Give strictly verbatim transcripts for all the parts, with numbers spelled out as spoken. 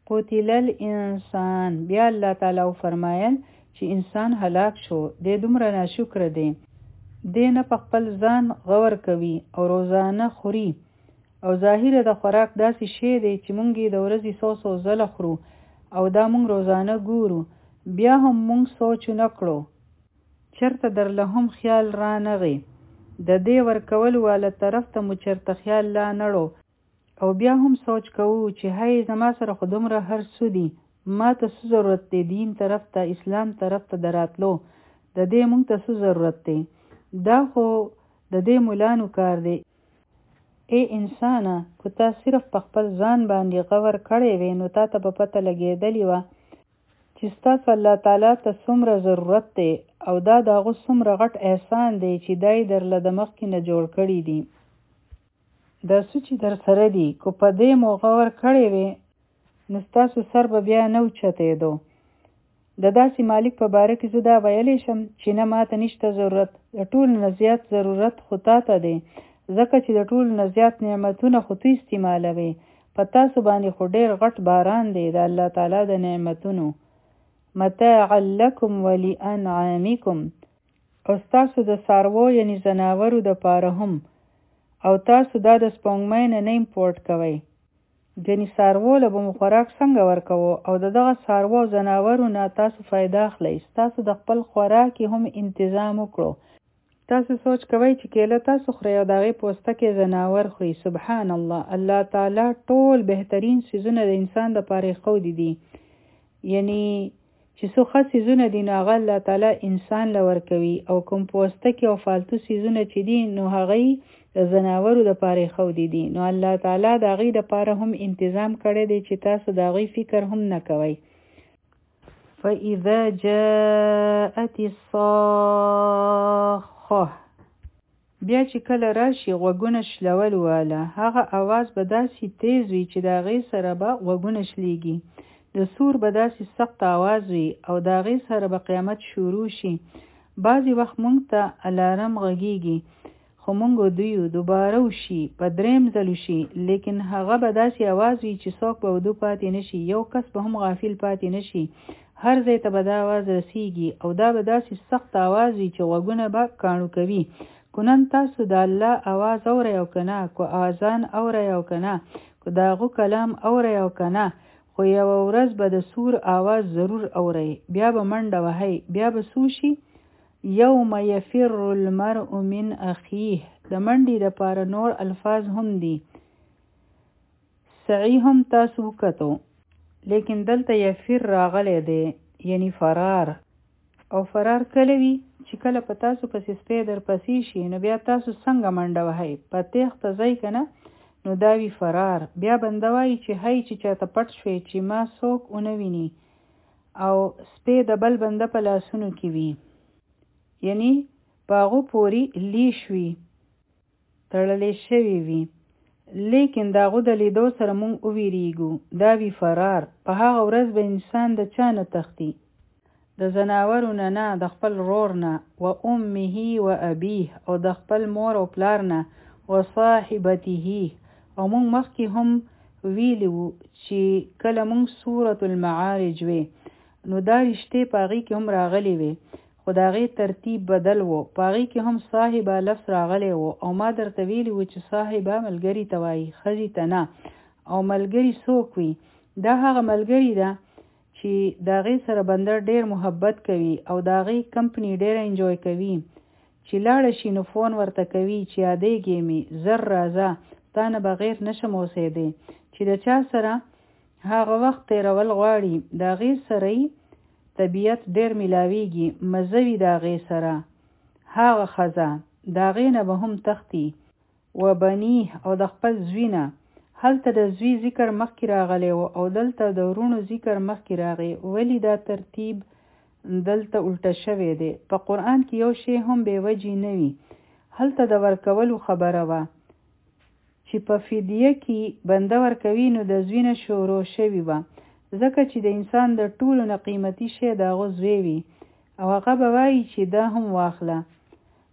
قتل الانسان. بیا الله تعالی فرمایل چې انسان هلاک شو، د دومره ناشکر دی، دی نه په خپل ځان غور کوي او روزانه خوري، او ظاهر د خوراک داسې شی دی چې مونږ یې د ورځې څو څو ځله خورو او دا مونږ روزانه ګورو، بیا هم مونږ سوچ نه کړو، چرته درله هم خیال را نغی، د دې ورکول والا طرف ته مو چرته خیال لا نړو، او بیا هم سوچ کوو چې هی زما سره خو دومره هر څه دي، ما ته څه ضرورت دی دین طرف ته، اسلام طرف ته دراتلو، د دې مونږ ته څه ضرورت دی، دا خو د دې مولانو کار دی. ای انسانه، که تا صرف په خپل ځان باندې غور کړی وی نو تا ته به پته لګېدلې وه چې ستاسو الله تعالی ته څومره ضرورت دی، او دا د هغه څومره غټ احسان دی چې دا یې درله د مخکې نه جوړ کړي دي. دا څه چې در سره دي که په دې مو غور کړی وی نو ستاسو سر به بیا نه اوچتېدو. د داسې مالک په باره کې زه دا ویلی شم چې نه ماته نشته ضرورت، د ټولو نه زیات ضرورت خو تا ته دی، ځکه چې د ټولو نه زیات نعمتونه خو تو استعمالوي، په تاسو باندې خو ډېر غټ باران دی د الله تعالی د نعمتونو. متاعا لکم ولانعامکم، او ستاسو د څاروو یعنې ځناورو دپاره هم، او تاسو دا د سپوږمۍ نه نه امپورټ کوئ، ځینې څاروو له به مو خوراک څنګه ورکوو او د دغه څاروو او ځناورو نه تاسو فایده اخلئ، ستاسو د خپل خوراک هم انتظام وکړو. تاسو سوچ کوئ چې کیله تاسو خورئ او د هغې پوستکی ځناور خوري، سبحان الله، الله تعالی ټول بهترین څیزونه د انسان دپاره ایښودي دي، یعنې چې څو ښه څیزونه دي نو هغه الله تعالی انسان له ورکوي، او کوم پوستکي او فالتو څیزونه چې دي نو هغه د ځناورو دپاره ایښودي دي، نو الله تعالی د هغې دپاره هم انتظام کړی دی چې تاسو د هغې فکر هم نه کوئ. فاذا جاءت الصاخه، بیا چې کله راشي غوږونه شلول والا، هغه اواز به داسې تیز وي چې د هغې سره به غوږونه شلیږي، د سور به داسې سخت آواز وي او د هغې سره به قیامت شروع شي. بعضې وخت مونږ ته الارم غږیږي خو مونږ ودویو، دوباره وشي، په دریم ځل وشي، لیکن هغه به داسې آواز وي چې څوک به ودو پاتې نشي، یو کس به هم غافل پاتې نشي، هر ځای ته به دا آواز رسیږي، او دا به داسې سخت آواز وي چې غوږونه به کاڼو کوي. که نن تاسو د الله آواز اورئ او که نه، که اذان اورئ او که نه، که د هغو کلام اورئ او که نه، خو یوه ورځ به د سور آواز ضرور اورئ، بیا به منډه وهئ، بیا به څه وشي؟ یوم یفر المرء من اخیه، د منډې دپاره نور الفاظ هم دي، سعی هم تاسو وکتو، لیکن دلته یفر راغلی دی یعنی فرار. او فرار کله وي چې کله په تاسو پسې سپی در پسې شي نو بیا تاسو څنګه منډه وهئ؟ په تیښته ځئ که نه، نو دا وي فرار. بیا بنده وایي چې هی چې چاته پټ شوی چې ما څوک ونه ویني، او سپی د بل بنده په لاسونو کې وي، یعنی په هغو پورې لیش وي، تړلی شوي وي، لیکن د هغو د لیدو سره مونږ وویریږو، دا وي فرار. په هغه ورځ به انسان د چا نه تښتي؟ د ځناورو نه نه، د خپل رور نه، و امه و ابیه، او د خپل مور او پلار نه، و صاحبته، او مونږ مخکې هم ویلي وو چې کله مونږ سورة المعارج وی نو دا رشتې په هغې کې هم راغلی وی، خو د هغې ترتیب بدل وو، په هغې کې هم صاحبه لفظ راغلی وو، او ما درته ویلي وو چې صاحبه ملګري ته وایي، ښځې ته نه. او ملګري څوک وي؟ دا هغه ملګري ده چې د هغې سره بنده ډېر محبت کوي او د هغې کمپني ډېر انجوی کوي، چې لاړه شي نو فون ورته کوي چې یادېږې مې، زر راځه، تا نه بغیر نشم اوسېدی، چې د چا سره هغه وخت تېرول غواړي د هغې سره یې طبیعت ډېر ملاویږي، مزه وي د هغې سره، هغه ښځه د هغې نه به هم تښتي. و بنیه، او د خپل زوی نه، هلته د زوی ذکر مخکې راغلی و او دلته د ورونو ذکر مخکې راغی، ولې دا ترتیب دلته الټه شوی دی؟ په قرآن کې یو شی هم بې وجې نه وي. هلته د ورکولو خبره وه چې په فدیه کې بنده ورکوي نو د زوی نه شروع شوي وه، ځکه چې د انسان د ټولو نه قیمتي شی د هغه زوی وي، او هغه به وایي چې دا هم واخله.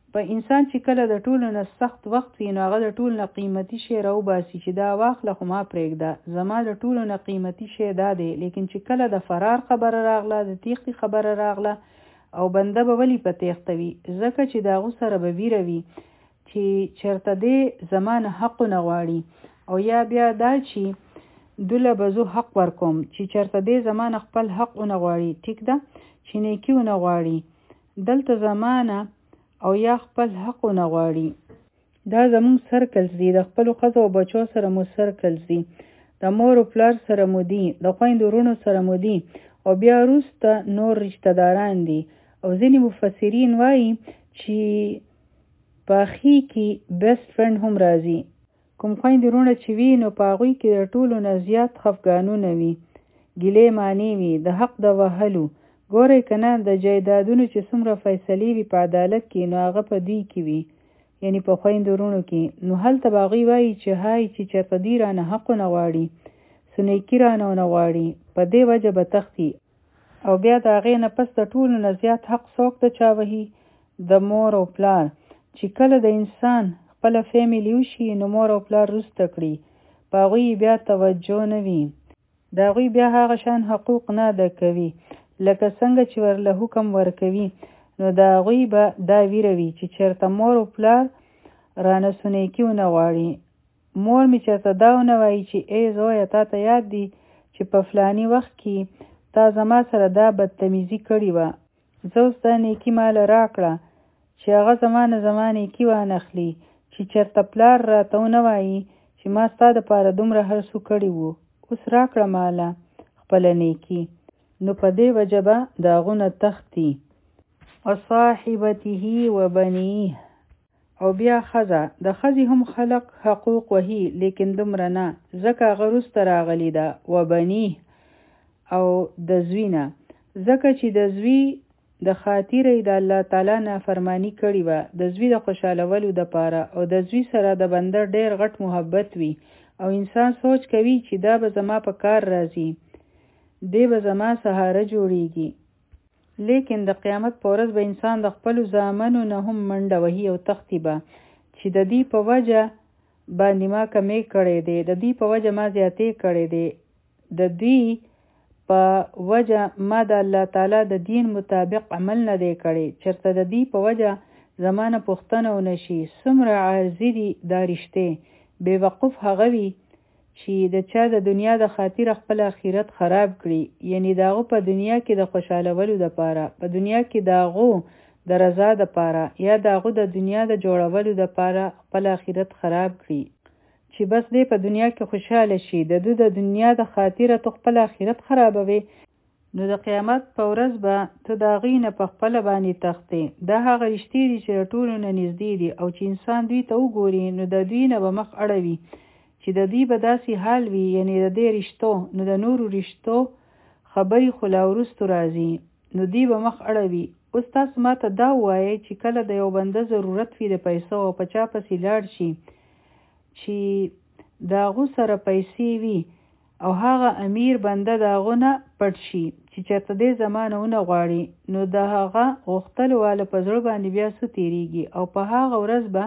په انسان چې کله د ټولو نه سخت وخت وي نو هغه د ټولو نه قیمتي شی راوباسي چې دا واخله خو ما پرېږده، زما د ټولو نه قیمتي شی دا دی. لیکن چې کله د فرار خبره راغله، د تیښتې خبره راغله او بنده به ولې په تیښته وي؟ ځکه چې د هغو سره به ویره وي چې چېرته دی زما نه حق ونه غواړي، او یا بیا دا چې دوله به زه حق ورکوم چې چېرته دی زما نه خپل حق ونه غواړي، ټیک ده، چې نیکي ونه غواړي دلته زما نه او یا خپل حق ونه غواړي. دا زمونږ سرکلز دي، د خپلو ښځو او بچو سره مو سرکلز دي، د مور و پلار سره مو دي، د خویندو وروڼو سره مو دي، او بیا وروسته نور رشته داران دي. او ځینې مفسرین وایي چې په اخی کې بیسټ فرند هم راځي. کوم خویندې وروڼه چې وي نو په هغوی کې د ټولو نه زیات خفګانونه وي، ګیلې معنی وي، د حق د وهلو. ګورئ که نه د جایدادونو چې څومره فیصلې وي په عدالت کې نو هغه په دوی کې وي، یعنی په خویندو وروڼو کې. نو هلته به هغوی وایي چې های چې چېرته دوی رانه حق ونه غواړي، څه نیکي رانه ونه غواړي، په دې وجه به تښتي. او بیا د هغې نه پس د ټولو نه زیات حق څوک د چا وهي؟ د مور او پلار. چې کله د انسان خپله فیملي وشي نو مور او پلار وروسته کړي، په هغوی بیا توجه نه وي، د هغوی بیا هغه شان حقوق نه ادا کوي لکه څنګه چې ورله حکم ورکوي. نو د هغوی به دا ویره وي چې چېرته مور او پلار رانه څه نیکي ونه غواړي. مور مې چېرته دا ونه وایي چې ای زویه تا ته یاد دي چې په فلاني وخت کې تا زما سره دا بدتمیزي کړې وه، زه اوس دا نیکي ماله راکړه، چې هغه زما نه زما نیکي وانخلي. چې چېرته پلار راته ونه وایي چې ما ستا دپاره دومره هر څه کړي وو، اوس راکړه ماله خپله نیکي. نو په دې وجه به د هغو نه تښتي. وصاحبته وبنیه. او بیا ښځه، د ښځې هم خلق حقوق وهي لیکن دومره نه، ځکه هغه وروسته راغلې ده. وبنیه او د زوی نه، ځکه چې د زوی د خاطرې د الله تعالی نافرماني کړې وه، د زوی د خوشحالولو دپاره، او د زوی سره د بنده ډېر غټ محبت وي، او انسان سوچ کوي چې دا به زما په کار راځي، دی به زما سهاره جوړیږي. لیکن د قیامت په ورځ به انسان د خپلو زامنو نه هم منډه وهي او تښتي به چې د دې په وجه باندې ما کمې کړی دی، د دې په وجه ما زیاتې کړی دی، د دوی په وجه ما د الله تعالی د دین مطابق عمل نه دی کړی. چېرته د دې په وجه زما نه پوښتنه ونه شي څومره عارضي دي دا رشتې. بې وقوف هغه وي چې د چا د دنیا د خاطر خپل آخرت خراب کړي، یعنی د هغو په دنیا کې د خوشحالولو دپاره، په دنیا کې د هغو د رضا دپاره، یا د هغو د دنیا د جوړولو دپاره خپل آخرت خراب کړي، چې بس دی په دنیا کې خوشحاله شي، د دو د دنیا د خاطره تو خپل آخرت خرابوي. نو د قیامت په ورځ به ته د هغې نه په خپله باندې تښتې. دا هغه رشتې دي چې د ټولو نه نږدې دي، او چې انسان دوی ته وګوري نو د دوی نه به مخ اړوي چې د دوی به داسې حال وي، یعنی د دې رشتو. نو د نورو رشتو خبرې خو لا وروستو راځي، نو دوی به مخ اړوي. اوس تاسو ما ته دا ووایئ چې کله د یو بنده ضرورت وي د پیسو او په چا پسې لاړ شي چې د هغو سره پیسې وي او هغه امیر بنده د هغو نه پټ شي چې چېرته دې زما نه ونه غواړي، نو د هغه غوښتلو والا په زړه باندې بیا څه تېرېږي، او په هغه ورځ به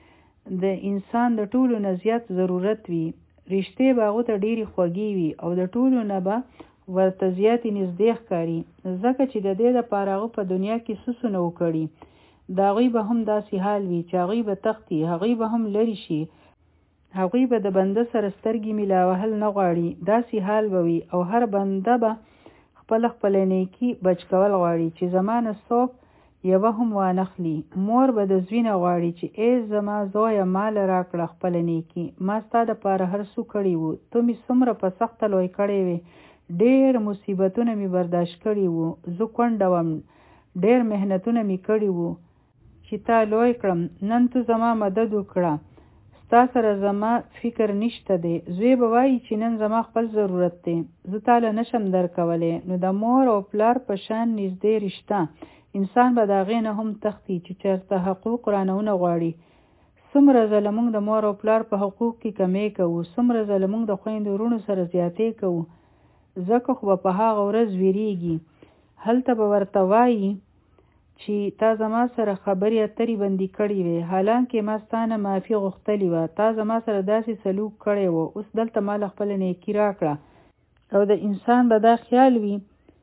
د انسان د ټولو نه زیات ضرورت وي، رشتې به هغو ته ډېرې خوږې وي او د ټولو نه به ورته زیاتې نږدې ښکاري، ځکه چې د دې دپاره هغو په دنیا کې څه څه نه وکړي. د هغوی به هم داسې حال وي چې هغوی به تښتي، هغوی به هم لرې شي، هغوی به د بنده سره سترګې میلاوهل نه غواړي، داسې حال به وي. او هر بنده به خپله خپله نیکي بچ کول غواړي چې زما نه څوک یوه هم وانخلي. مور به د زوی نه غواړي چې ای زما زویه ماله راکړه خپله نیکي، ما ستا دپاره هر څه کړي وو، ته مې څومره په سخته لوی کړی وې، ډېر مصیبتونه مې برداشت کړي وو، زه کونډه وم، ډېر محنتونه مې کړي وو چې تا لوی کړم، نن تو زما مدد وکړه، ستا سره زما فکر نشته دی. زوی به وایي چې نن زما خپل ضرورت دی، زه تاله نشم درکولی. نو د مور او پلار په شان نږدې رشته انسان به د هغې نه هم تښتي چې چېرته حقوق رانه ونه غواړي. څومره ځله موږ د مور او پلار په حقوق کې کمی کوو، څومره ځله موږ د خویندو وروڼو سره زیاتې کوو، ځکه خو به په هغه ورځ ویریږي. هلته به ورته وایي چې تا زما سره خبرې اترې بندي کړې وې، حالانکه ما ستانه معافي غوښتلې وه. تا زما سره داسې سلوک کړی و، اوس دلته مال خپله نیکي راکړه. او د انسان به دا خیال وي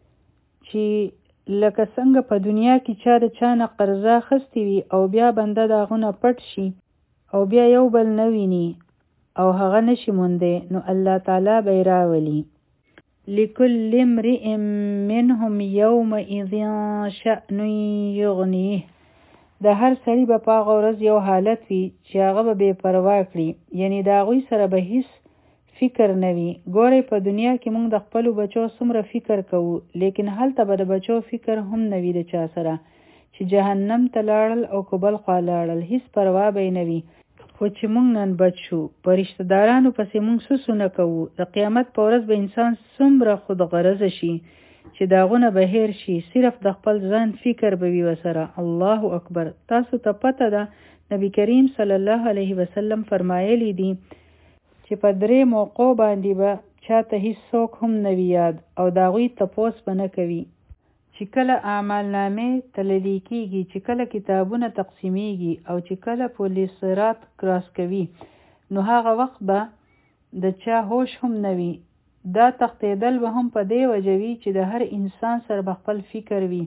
چې لکه څنګه په دنیا کې چا د چا نه قرضه اخیستې وي او بیا بنده د هغو نه پټ شي او بیا یو بل نه ویني او هغه نشي موندی، نو الله تعالی به یې راولي. لکل امرئ منهم یومئذ شأن یغنیه. د هر سړي به په هغه ورځ یو حالت وي چې هغه به بې پروا کړي، یعنی د هغوی سره به هیڅ فکر نه وي. ګورئ په دنیا کې موږ د خپلو بچو څومره فکر کوو، لیکن هلته به د بچو فکر هم نه وي د چا سره چې جهنم ته لاړل او که بل خوا لاړل، هیڅ پروا به یې نه وي. خو چې موږ نن بچ شو، په رشته دارانو پسې موږ سوسونه کوو. د قیامت په ورځ به انسان څومره خود غرضه شي چې د هغو نه به هیر شي، صرف د خپل ځان فکر به وي ورسره. الله اکبر. تاسو ته پته ده نبی کریم صلی الله علیه وسلم فرمایلی دي چې په درې موقعو باندې به چاته هیڅوک هم نه وي یاد او د هغوی تپوس به نه کوي. چې کله اعمال نامې تللی کېږي، چې کله کتابونه تقسیمیږي او چې کله پولیس صراط کراس کوي، نو هغه وخت به د چا هوش هم نه وي. دا تښتېدل به هم په دې وجه وي چې د هر انسان سره به خپل فکر وي،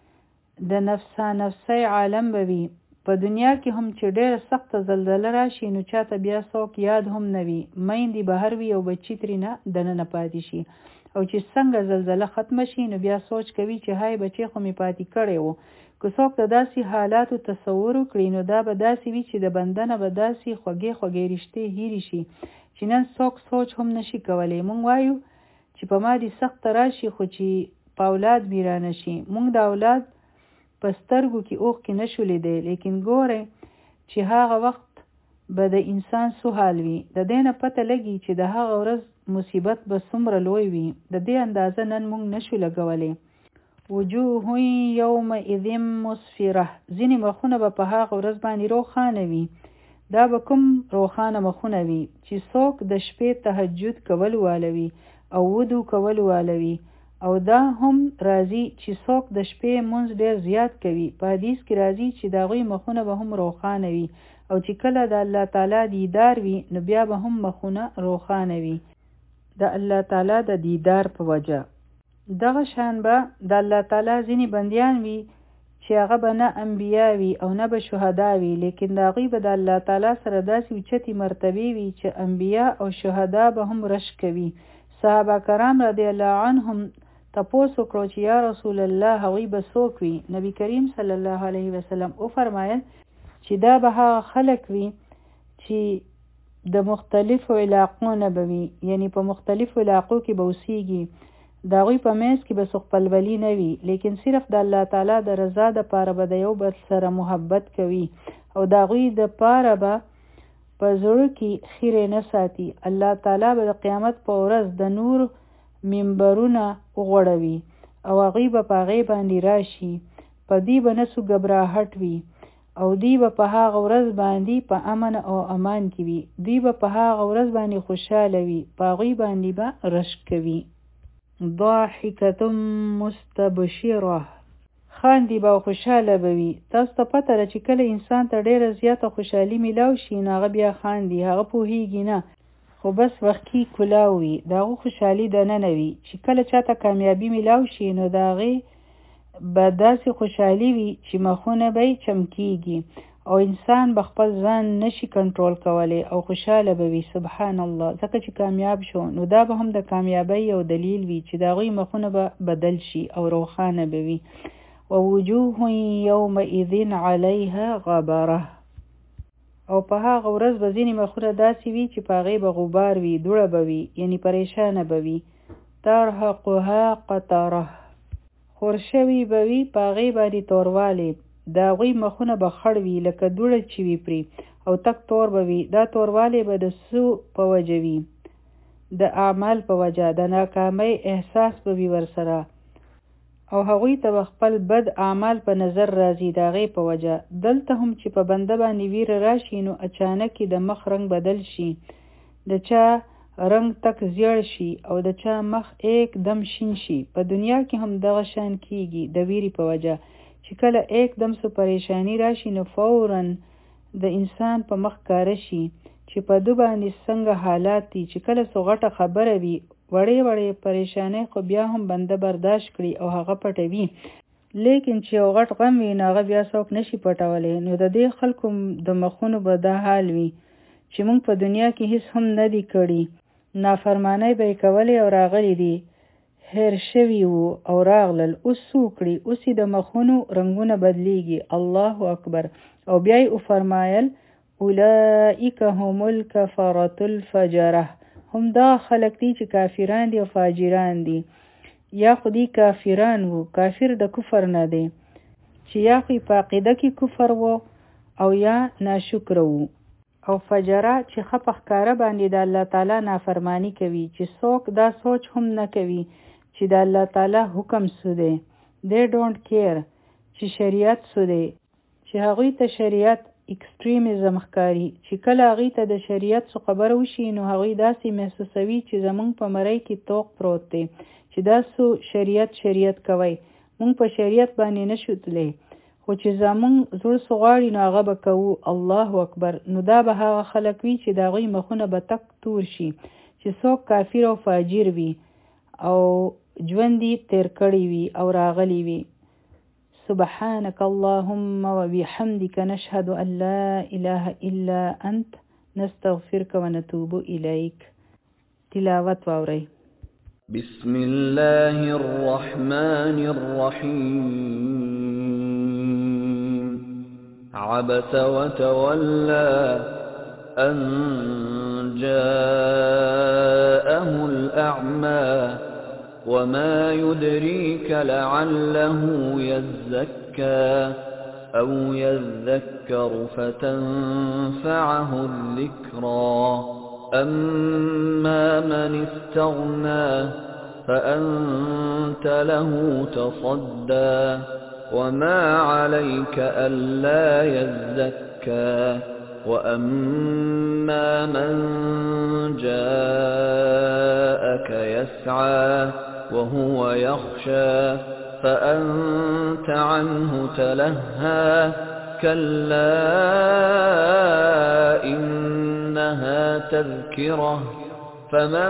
د نفسا نفسی عالم به وي. په دنیا کې هم چې ډېره سخته زلزله راشي، نو چاته بیا څوک یاد هم نه وي. میندې بهر وي او بچي ترېنه دننه پاتې شي، او چې څنګه زلزله ختمه شي نو بیا سوچ کوي چې هاي بچی خو مې پاتې کړی و. که څوک د داسې حالاتو تصور وکړي، نو دا به داسې وي چې د بنده نه به داسې خوږې خوږې رشتې هیرې شي چې نن څوک سوچ هم نشي کولی. مونږ وایو چې په ما دې سخته راشي، خو چې په اولاد بیرانه شي. مونږ د اولاد په سترګو کې اوښکې نشو لیدی، لیکن ګورئ چې هغه وخت به د انسان څه حال وي. د دې نه پته لګي چې د هغه ورځ مصیبت به څومره لوی وي. د دې اندازه نن موږ نشو لګولی. وجوه یومئذ مسفره. ځینې مخونه به په هغه ورځ باندې روښانه وي. دا به کوم روښانه مخونه وي چې څوک د شپې تهجد کول والوي او ودو کول والوي، او دا هم راځي چې څوک د شپې منځ ډېر زیات کوي. په حدیث کې راځي چې د هغوی مخونه به هم روښانه وي، او چې کله د الله تعالی دیدار وي نو بیا به هم مخونه روښانه وي د الله تعالی د دیدار په وجه. دغه شان به د الله تعالی ځینې بندیان وي چې هغه به نه انبیا وي او نه به شهدا وي، لیکن د هغوی به د الله تعالی سره داسې اوچتې مرتبې وي چې انبیا او شهدا به هم رش کوي. صحابه کرام رضی الله عنهم تپوس وکړو چې یا رسول الله هغوی به څوک وي؟ نبی کریم صلی الله علیه وسلم وفرمایل چې دا به هغه خلک وي چې د مختلفو علاقو نه به وي، یعنی په مختلفو علاقو کې به اوسیږي. د هغوی په منځ کې به څه خپلولي نه وي، لیکن صرف د الله تعالی د رضا دپاره به د یو بل سره محبت کوي، او د هغوی دپاره به په زړه کې خیرې نه ساتي. الله تعالی به د قیامت په ورځ د نور منبرونه وغوړوي او هغوی به په هغې باندې راشي. په دې به نه څو ګبراهټ وي، او دوی به په هغه ورځ باندې په امن او امان کې وي. دوی به په هغه ورځ باندې خوشحاله وي، په هغوی باندې به رشک کوي. ضاحکة مستبشره. خاندي به او خوشحاله به وي. تاسو ته پته ده چې کله انسان ته ډېره زیاته خوشحالي میلاو شي، نو هغه بیا خاندي، هغه پوهیږي نه، خو بس وختي کلاو وي. د هغو خوشحالي دننه وي. چې کله چاته کامیابي میلاو شي، نو د هغې به داسې خوشحالي وي چې مخونه به یې چمکیږي او انسان به خپل ځان نشي کنټرول کولی او خوشحاله به وي. سبحان الله. ځکه چې کامیاب شو، نو دا به هم د کامیابۍ یو دلیل وي چې د هغوی مخونه به بدل شي او روښانه به وي. ووجوه یومئذ علیها غبره. او په هغه ورځ به ځینې مخونه داسې وي چې په هغې به غبار وي، دوړه به وي، یعنی پریشانه به وي. ترهقها قطره. خور شوي به وي، په هغې باندې توروالی. د هغوی مخونه به خړ وي لکه دوړه چې وي پرې، او تک تور به وي. دا توروالی به د څو په وجه وي؟ د اعمال په وجه. د ناکامۍ احساس به وي ورسره، او هغوی ته به خپل بد اعمال په نظر راځي د هغې په وجه. دلته هم چې په بنده باندې ویره راشي، نو اچانک د مخ رنګ بدل شي، د چا رنگ تک زیړ شي او د چا مخ ایک دم شین شي. په دنیا کې هم دغه شان کیږي د ویرې په وجه، چې کله ایک دم سو پریشانی راشي نو فوراً د انسان په مخ کار شي چې په دو باندې څنګه حالات دي، چې کله سو غټه خبره وي وړې وړې پریشانی خو بیا هم بنده برداشت کړي او هغه پټوي، لیکن چې یو غټ غم وي نو هغه بیا څوک نشي پټولی. نو د دې خلکو د مخونو به دا حال وي چې موږ په دنیا کې هیڅ هم نه دی کړي، نافرمانی به یې کولی او راغلی دي، هیر شوي وو او راغلل، اوس څه وکړي؟ اوس یې د مخونو رنګونه بدلیږي. الله اکبر. او بیا یې وفرمایل اولئک هم الکفرة الفجره، هم دا خلک دي چې کافران دي او فاجران دي. یا خو دی کافران وو، کافر د کفر نه دی، چې یا خو په عقیده کې کفر وو او یا ناشکر وو، او فجره چې خپ ښکاره باندې د الله تعالی نافرمانی کوي، چې څوک دا سوچ هم نه کوي چې د الله تعالی حکم څه دی. they don't care چې شریعت څه دی، چې هغوی ته شریعت اکستریمزم ښکاري، چې کله هغوی ته د شریعت څه خبر وشي نو هغوی داسې محسوسوي چې زمونږ په مرۍ کې توق پروت دی، چې دا څه شریعت شریعت کوي، مونږ په شریعت باندې نشو تللی، خو چې زمونږ زړه څه غواړي نو هغه به کوو. الله اکبر. نو دا به هغه خلک وي چې د هغوی مخونه به تک تور شي، چې څوک کافر او فاجر وي او ژوند یې تیر کړی وي او راغلی وي. سبحانك اللهم وبحمدك نشهد أن لا إله إلا أنت نستغفرك ونتوب إليك. تلاوت واوري. بسم الله الرحمن الرحيم. عبس وتولى أن جاءه الأعمى وما يدريك لعله يزكى أو يذكر فتنفعه الذكرى. أما من استغنى فأنت له تصدى وما عليك ألا يزكى. وأما من جاءك يسعى وهو يخشى فأنت عنه تلهى. كلا إنها تذكرة فمن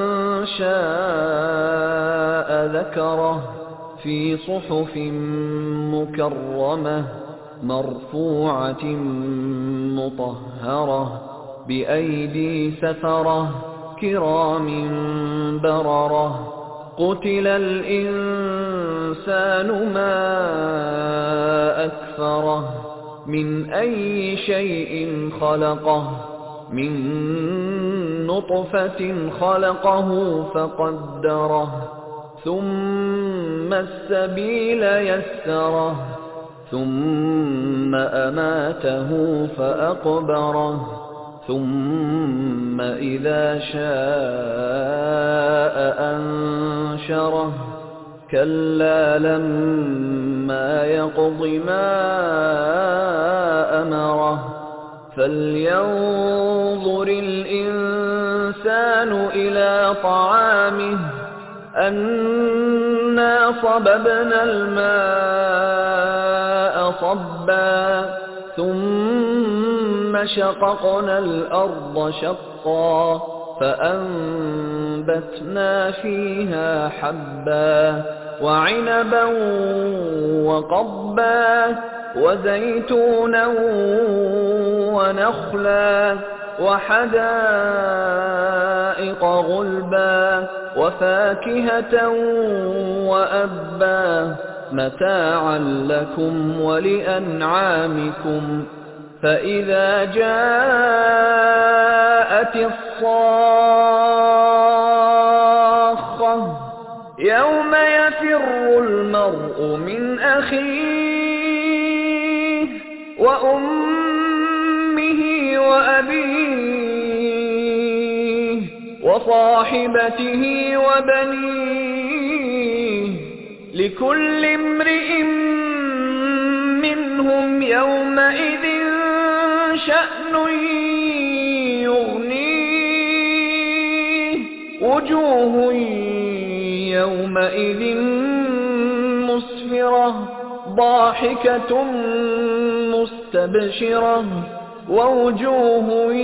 شاء ذكره في صحف مكرمة مرفوعة مطهرة بأيدي سفرة كرام بررة. قتل الإنسان ما أكفره من أي شيء خلقه من نطفة خلقه فقدره ثم السبيل يسره ثم أماته فأقبره ثم إذا شاء أنشره. كلا لما يقض ما أمره. فلينظر الإنسان إلى طعامه أنا صببنا الماء صبا ثم شققنا الأرض شقا فأنبتنا فيها حبا وعنبا وقضبا وزيتونا ونخلا وحدائق غلبا وفاكهة وأبا متاعا لكم ولأنعامكم. فإذا جاءت الصاخة يوم يفر المرء من أخيه وأمه وأبيه وصاحبته وبنيه لكل امرئ منهم يومئذ شأن يغنيه وجوه يومئذ مسفرة ضاحكة مستبشرة ووجوه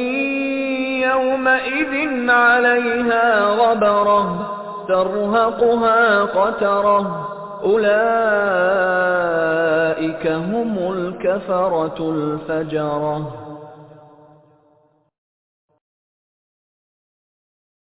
يومئذ عليها غبرة ترهقها قترة أولئك هم الكفرة الفجرة.